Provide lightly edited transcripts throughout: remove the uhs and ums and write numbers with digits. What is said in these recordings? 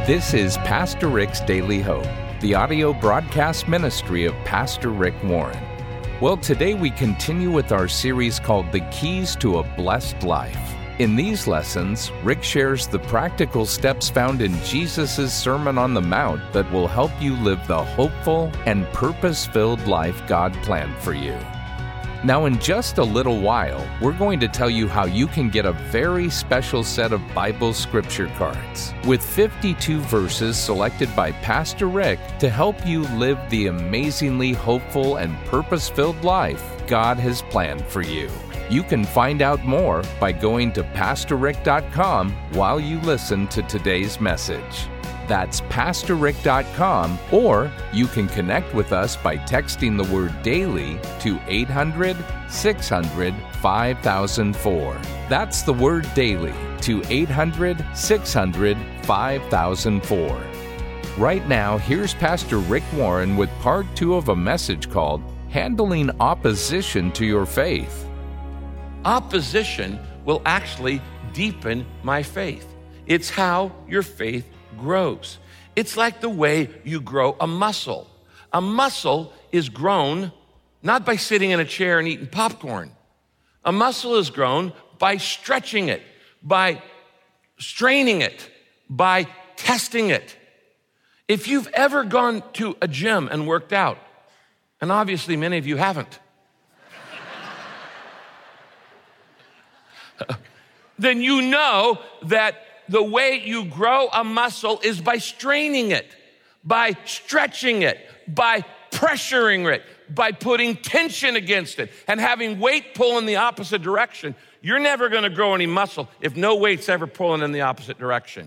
This is Pastor Rick's Daily Hope, the audio broadcast ministry of Pastor Rick Warren. Well, today we continue with our series called The Keys to a Blessed Life. In these lessons, Rick shares the practical steps found in Jesus' Sermon on the Mount that will help you live the hopeful and purpose-filled life God planned for you. Now, in just a little while, we're going to tell you how you can get a very special set of Bible scripture cards with 52 verses selected by Pastor Rick to help you live the amazingly hopeful and purpose-filled life God has planned for you. You can find out more by going to PastorRick.com while you listen to today's message. That's PastorRick.com, or you can connect with us by texting the word DAILY to 800-600-5004. That's the word DAILY to 800-600-5004. Right now, here's Pastor Rick Warren with part 2 of a message called Handling Opposition to Your Faith. Opposition will actually deepen my faith. It's how your faith grows. It's like the way you grow a muscle. A muscle is grown not by sitting in a chair and eating popcorn. A muscle is grown by stretching it, by straining it, by testing it. If you've ever gone to a gym and worked out, and obviously many of you haven't, then you know that the way you grow a muscle is by straining it, by stretching it, by pressuring it, by putting tension against it, and having weight pull in the opposite direction. You're never going to grow any muscle if no weight's ever pulling in the opposite direction.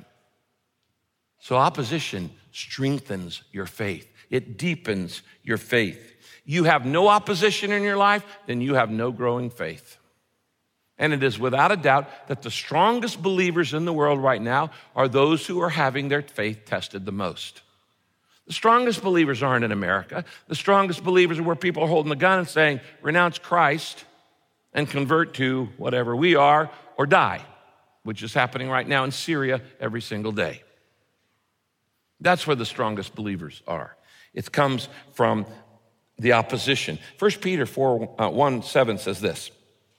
So opposition strengthens your faith. It deepens your faith. You have no opposition in your life, then you have no growing faith. And it is without a doubt that the strongest believers in the world right now are those who are having their faith tested the most. The strongest believers aren't in America. The strongest believers are where people are holding the gun and saying, renounce Christ and convert to whatever we are or die, which is happening right now in Syria every single day. That's where the strongest believers are. It comes from the opposition. 1 Peter 4:1-7 says this: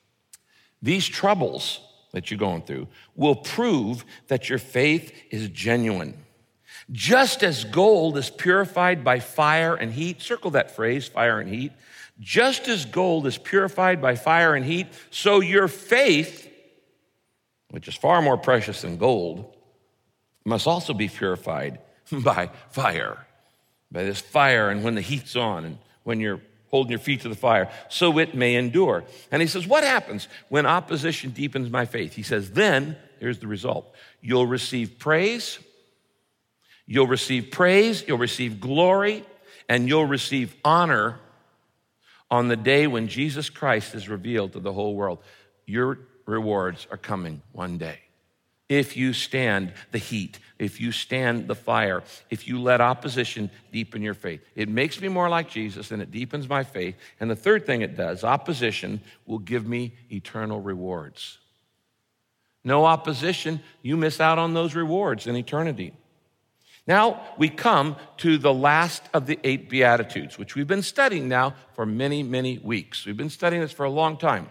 these troubles that you're going through will prove that your faith is genuine. Just as gold is purified by fire and heat, circle that phrase, fire and heat. Just as gold is purified by fire and heat, so your faith, which is far more precious than gold, must also be purified by fire. By this fire, and when the heat's on, and when you're holding your feet to the fire, so it may endure. And he says, what happens when opposition deepens my faith? He says, then, here's the result. You'll receive praise, you'll receive glory, and you'll receive honor on the day when Jesus Christ is revealed to the whole world. Your rewards are coming one day. If you stand the heat, if you stand the fire, if you let opposition deepen your faith. It makes me more like Jesus and it deepens my faith. And the third thing it does, opposition will give me eternal rewards. No opposition, you miss out on those rewards in eternity. Now we come to the last of the 8 Beatitudes, which we've been studying now for many, many weeks. We've been studying this for a long time.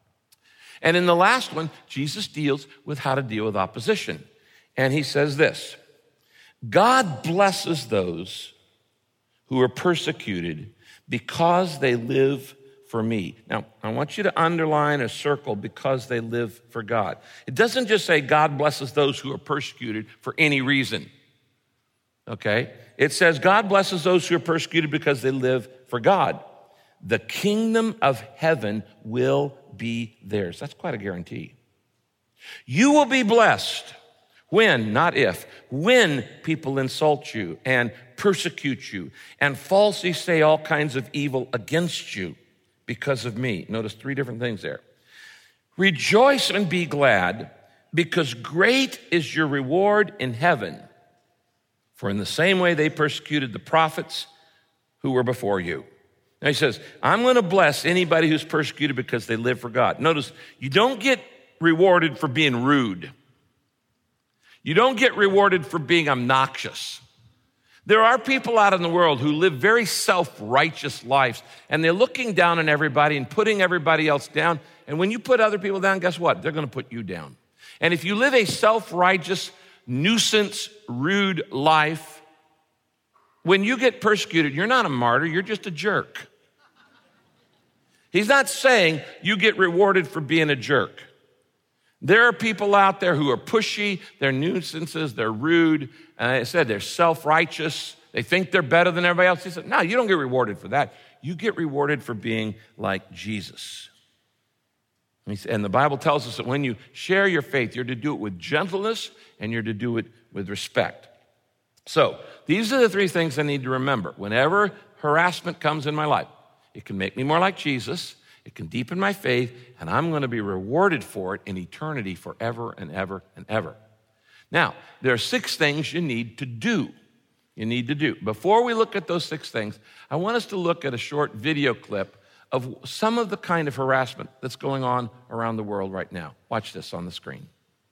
And in the last one, Jesus deals with how to deal with opposition. And he says this: God blesses those who are persecuted because they live for me. Now, I want you to underline or circle because they live for God. It doesn't just say God blesses those who are persecuted for any reason. Okay? It says God blesses those who are persecuted because they live for God. The kingdom of heaven will be theirs. That's quite a guarantee. You will be blessed when, not if, when people insult you and persecute you and falsely say all kinds of evil against you because of me. Notice 3 different things there. Rejoice and be glad, because great is your reward in heaven. For in the same way they persecuted the prophets who were before you. Now he says, I'm going to bless anybody who's persecuted because they live for God. Notice, you don't get rewarded for being rude. You don't get rewarded for being obnoxious. There are people out in the world who live very self-righteous lives, and they're looking down on everybody and putting everybody else down. And when you put other people down, guess what? They're going to put you down. And if you live a self-righteous, nuisance, rude life, when you get persecuted, you're not a martyr, you're just a jerk. He's not saying you get rewarded for being a jerk. There are people out there who are pushy, they're nuisances, they're rude, and I said they're self-righteous, they think they're better than everybody else. He said, no, you don't get rewarded for that. You get rewarded for being like Jesus. And the Bible tells us that when you share your faith, you're to do it with gentleness and you're to do it with respect. So these are the three things I need to remember. Whenever harassment comes in my life, it can make me more like Jesus, it can deepen my faith, and I'm going to be rewarded for it in eternity forever and ever and ever. Now, there are 6 things you need to do. You need to do. Before we look at those 6 things, I want us to look at a short video clip of some of the kind of harassment that's going on around the world right now. Watch this on the screen.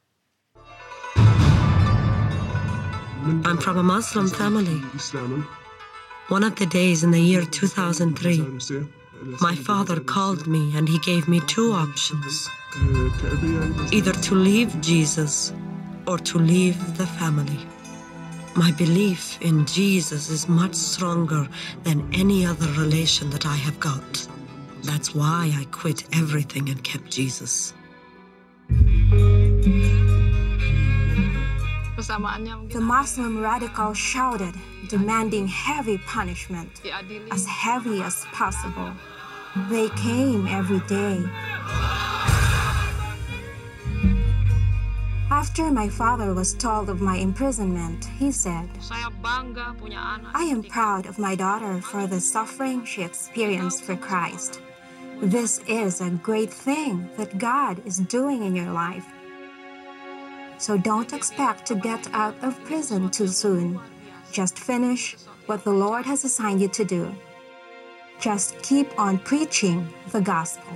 I'm from a Muslim family. One of the days in the year 2003, my father called me and he gave me 2 options. Either to leave Jesus or to leave the family. My belief in Jesus is much stronger than any other relation that I have got. That's why I quit everything and kept Jesus. The Muslim radical shouted, demanding heavy punishment, as heavy as possible. They came every day. After my father was told of my imprisonment, he said, I am proud of my daughter for the suffering she experienced for Christ. This is a great thing that God is doing in your life. So don't expect to get out of prison too soon. Just finish what the Lord has assigned you to do. Just keep on preaching the gospel.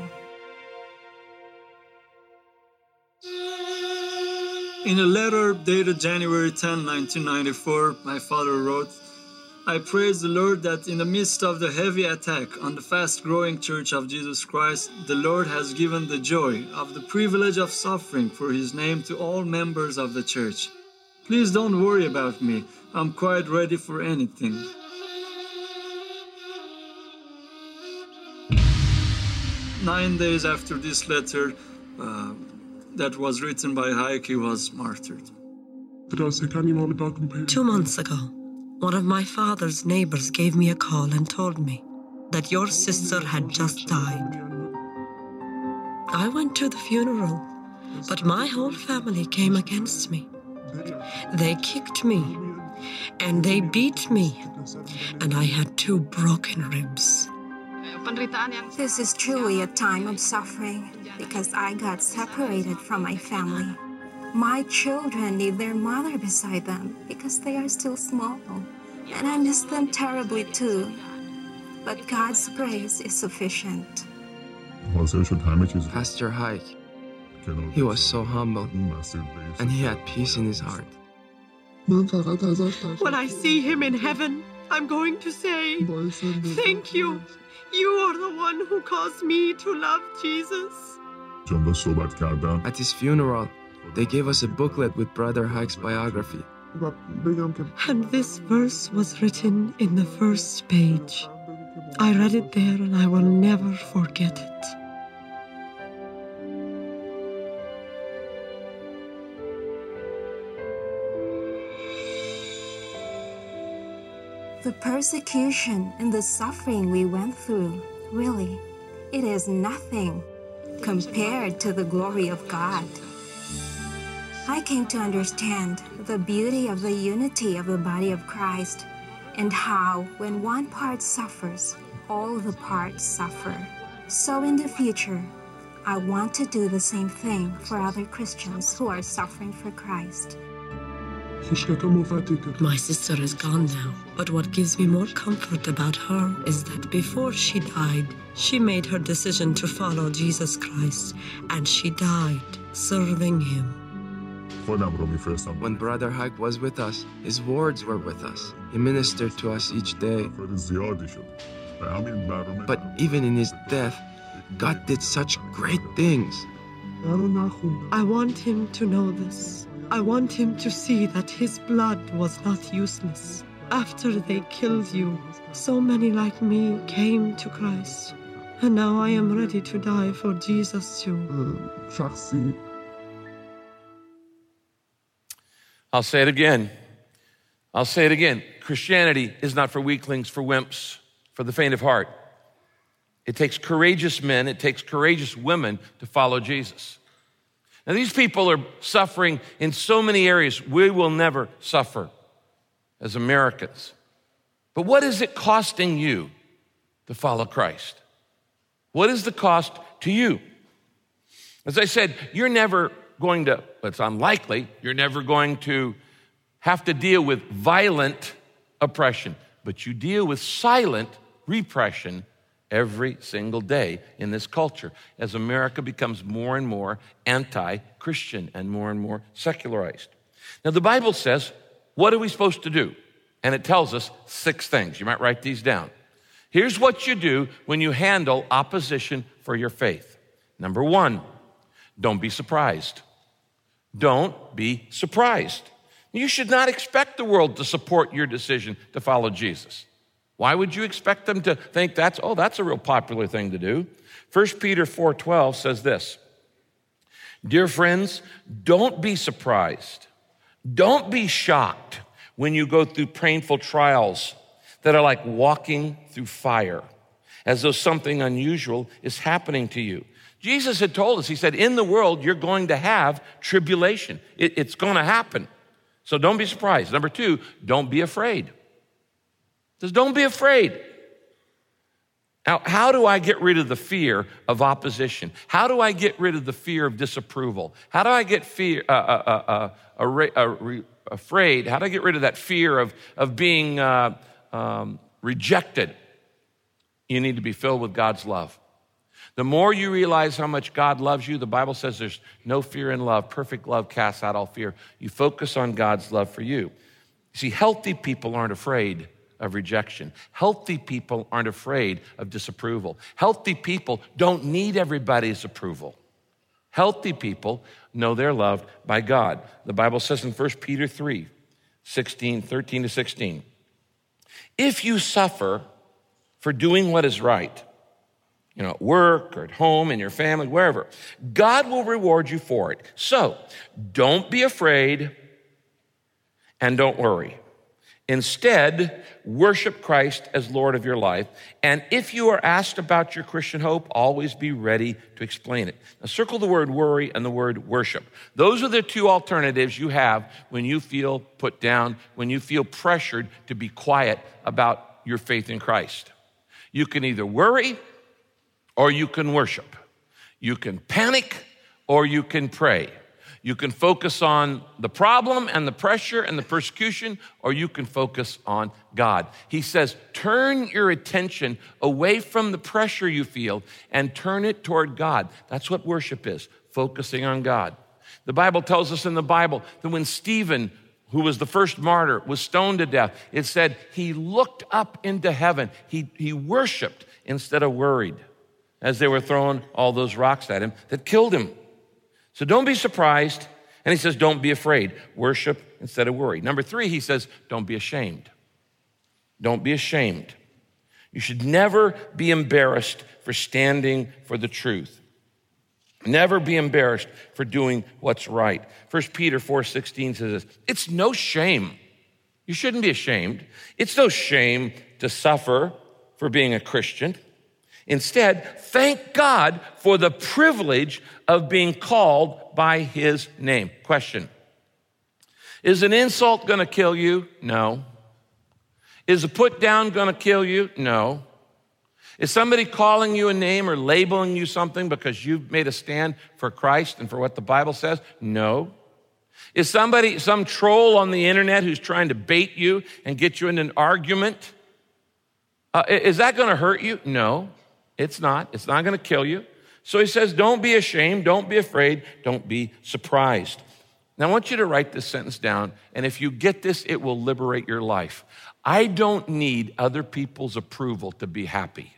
In a letter dated January 10, 1994, my father wrote, I praise the Lord that in the midst of the heavy attack on the fast-growing Church of Jesus Christ, the Lord has given the joy of the privilege of suffering for His name to all members of the church. Please don't worry about me. I'm quite ready for anything. Nine days after this letter that was written by Hayek, he was martyred. 2 months ago, one of my father's neighbors gave me a call and told me that your sister had just died. I went to the funeral, but my whole family came against me. They kicked me, and they beat me, and I had 2 broken ribs. This is truly a time of suffering because I got separated from my family. My children need their mother beside them because they are still small, and I miss them terribly too. But God's grace is sufficient. Pastor Hayek, he was so humble, and he had peace in his heart. When I see him in heaven, I'm going to say, thank you. You are the one who caused me to love Jesus. At his funeral, they gave us a booklet with Brother Hayek's biography. And this verse was written in the first page. I read it there and I will never forget it. The persecution and the suffering we went through, really, it is nothing compared to the glory of God. I came to understand the beauty of the unity of the body of Christ and how when one part suffers, all the parts suffer. So in the future, I want to do the same thing for other Christians who are suffering for Christ. My sister is gone now, but what gives me more comfort about her is that before she died, she made her decision to follow Jesus Christ, and she died serving Him. When Brother Hike was with us, his words were with us. He ministered to us each day. But even in his death, God did such great things. I want him to know this. I want him to see that his blood was not useless. After they killed you, so many like me came to Christ. And now I am ready to die for Jesus too. I'll say it again. Christianity is not for weaklings, for wimps, for the faint of heart. It takes courageous men, it takes courageous women to follow Jesus. Now, these people are suffering in so many areas. We will never suffer as Americans. But what is it costing you to follow Christ? What is the cost to you? As I said, you're never going to, it's unlikely, you're never going to have to deal with violent oppression, but you deal with silent repression every single day in this culture as America becomes more and more anti-Christian and more secularized. Now, the Bible says, what are we supposed to do? And it tells us 6 things. You might write these down. Here's what you do when you handle opposition for your faith. Number 1, don't be surprised. Don't be surprised. You should not expect the world to support your decision to follow Jesus. Why would you expect them to think that's a real popular thing to do? 1 Peter 4:12 says this, dear friends, don't be surprised. Don't be shocked when you go through painful trials that are like walking through fire, as though something unusual is happening to you. Jesus had told us, he said, in the world, you're going to have tribulation. It's going to happen. So don't be surprised. Number 2, don't be afraid. It says, don't be afraid. Now, how do I get rid of the fear of opposition? How do I get rid of the fear of disapproval? How do I get afraid? How do I get rid of that fear of being rejected? You need to be filled with God's love. The more you realize how much God loves you, the Bible says there's no fear in love. Perfect love casts out all fear. You focus on God's love for you. You see, healthy people aren't afraid of rejection. Healthy people aren't afraid of disapproval. Healthy people don't need everybody's approval. Healthy people know they're loved by God. The Bible says in 1 Peter 3, 13 to 16, if you suffer for doing what is right, at work or at home, in your family, wherever, God will reward you for it. So don't be afraid and don't worry. Instead, worship Christ as Lord of your life. And if you are asked about your Christian hope, always be ready to explain it. Now, circle the word worry and the word worship. Those are the 2 alternatives you have when you feel put down, when you feel pressured to be quiet about your faith in Christ. You can either worry or you can worship. You can panic or you can pray. You can focus on the problem and the pressure and the persecution, or you can focus on God. He says, turn your attention away from the pressure you feel and turn it toward God. That's what worship is, focusing on God. The Bible tells us in the Bible that when Stephen, who was the first martyr, was stoned to death, it said he looked up into heaven. He worshiped instead of worried as they were throwing all those rocks at him that killed him. So don't be surprised. And he says, don't be afraid. Worship instead of worry. Number 3, he says, don't be ashamed. Don't be ashamed. You should never be embarrassed for standing for the truth. Never be embarrassed for doing what's right. 1 Peter 4:16 says this, it's no shame. You shouldn't be ashamed. It's no shame to suffer for being a Christian. Instead, thank God for the privilege of being called by his name. Question, is an insult going to kill you? No. Is a put down going to kill you? No. Is somebody calling you a name or labeling you something because you've made a stand for Christ and for what the Bible says? No. Is some troll on the internet who's trying to bait you and get you in an argument? Is that going to hurt you? No. It's not. It's not going to kill you. So he says, don't be ashamed. Don't be afraid. Don't be surprised. Now, I want you to write this sentence down, and if you get this, it will liberate your life. I don't need other people's approval to be happy.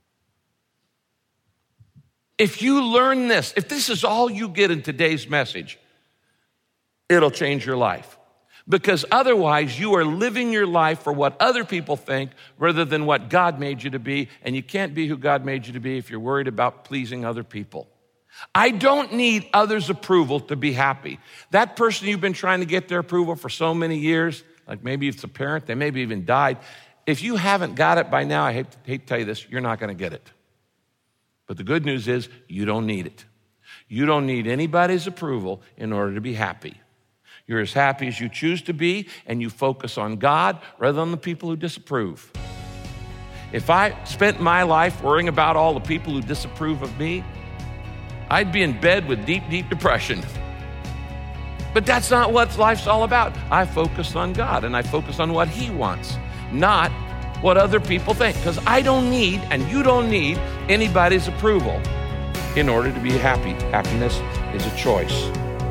If you learn this, if this is all you get in today's message, it'll change your life. Because otherwise, you are living your life for what other people think rather than what God made you to be, and you can't be who God made you to be if you're worried about pleasing other people. I don't need others' approval to be happy. That person you've been trying to get their approval for so many years, like maybe it's a parent, they maybe even died. If you haven't got it by now, I hate to tell you this, you're not going to get it. But the good news is you don't need it. You don't need anybody's approval in order to be happy. You're as happy as you choose to be, and you focus on God rather than the people who disapprove. If I spent my life worrying about all the people who disapprove of me, I'd be in bed with deep, deep depression. But that's not what life's all about. I focus on God, and I focus on what He wants, not what other people think. Because I don't need, and you don't need, anybody's approval in order to be happy. Happiness is a choice.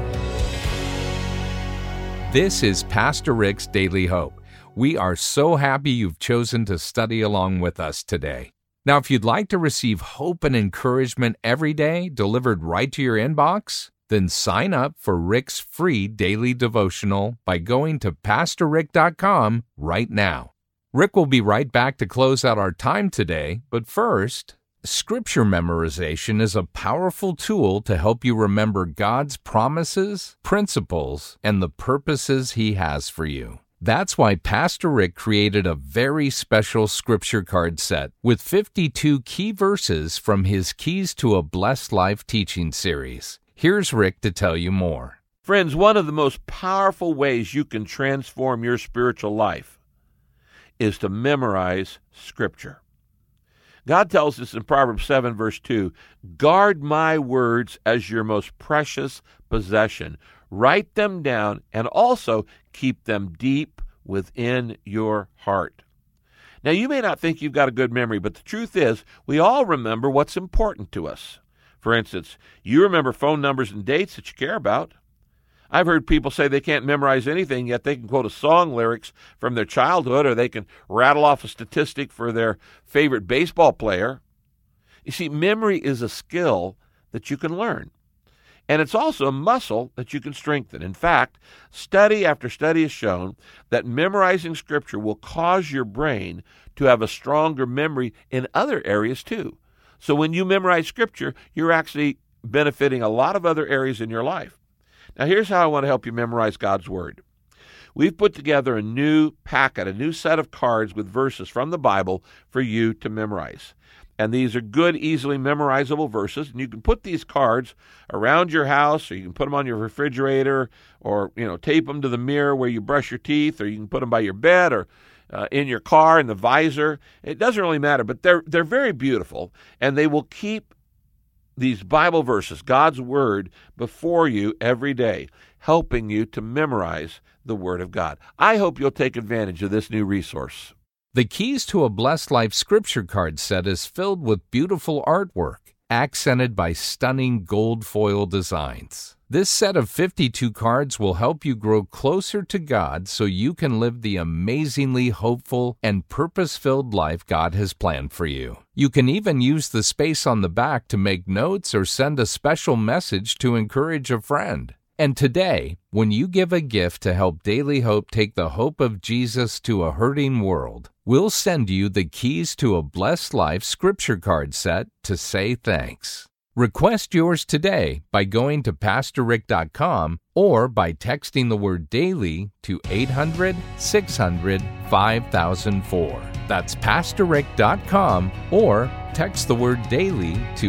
This is Pastor Rick's Daily Hope. We are so happy you've chosen to study along with us today. Now, if you'd like to receive hope and encouragement every day delivered right to your inbox, then sign up for Rick's free daily devotional by going to PastorRick.com right now. Rick will be right back to close out our time today, but first, Scripture memorization is a powerful tool to help you remember God's promises, principles, and the purposes He has for you. That's why Pastor Rick created a very special scripture card set with 52 key verses from his Keys to a Blessed Life teaching series. Here's Rick to tell you more. Friends, one of the most powerful ways you can transform your spiritual life is to memorize Scripture. God tells us in Proverbs 7, verse 2, "Guard my words as your most precious possession. Write them down and also keep them deep within your heart." Now, you may not think you've got a good memory, but the truth is we all remember what's important to us. For instance, you remember phone numbers and dates that you care about. I've heard people say they can't memorize anything, yet they can quote a song lyrics from their childhood, or they can rattle off a statistic for their favorite baseball player. You see, memory is a skill that you can learn. And it's also a muscle that you can strengthen. In fact, study after study has shown that memorizing Scripture will cause your brain to have a stronger memory in other areas too. So when you memorize Scripture, you're actually benefiting a lot of other areas in your life. Now here's how I want to help you memorize God's Word. We've put together a new packet, a new set of cards with verses from the Bible for you to memorize. And these are good, easily memorizable verses. And you can put these cards around your house, or you can put them on your refrigerator, or tape them to the mirror where you brush your teeth, or you can put them by your bed, or in your car in the visor. It doesn't really matter, but they're very beautiful, and they will keep these Bible verses, God's Word, before you every day, helping you to memorize the Word of God. I hope you'll take advantage of this new resource. The Keys to a Blessed Life scripture card set is filled with beautiful artwork, accented by stunning gold foil designs. This set of 52 cards will help you grow closer to God so you can live the amazingly hopeful and purpose-filled life God has planned for you. You can even use the space on the back to make notes or send a special message to encourage a friend. And today, when you give a gift to help Daily Hope take the hope of Jesus to a hurting world, we'll send you the Keys to a Blessed Life scripture card set to say thanks. Request yours today by going to PastorRick.com or by texting the word DAILY to 800-600-5004. That's PastorRick.com or text the word DAILY to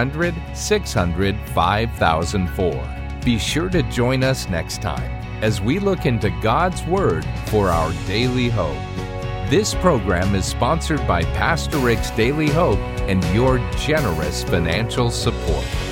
800-600-5004. Be sure to join us next time as we look into God's Word for our daily hope. This program is sponsored by Pastor Rick's Daily Hope and your generous financial support.